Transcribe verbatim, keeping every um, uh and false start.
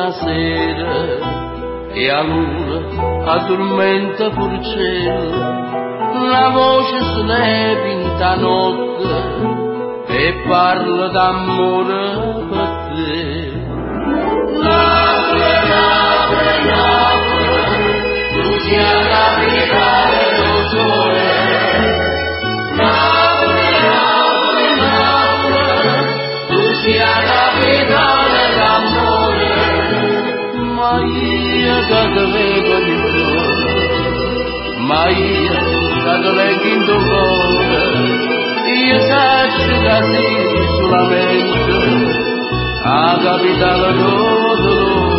una sera e a luna addormenta pur cielo, la voce se ne pinta notte e parla d'amore per te. Napoli, Napoli, Napoli, tu sia la capitale del sole. Napoli, Napoli, Napoli, tu sia la capitale d'amore. Ma io che te vedo ogni giorno, ma io che te leggo in tuo cuore, io s'asciuga sì solamente a capitale del dolore.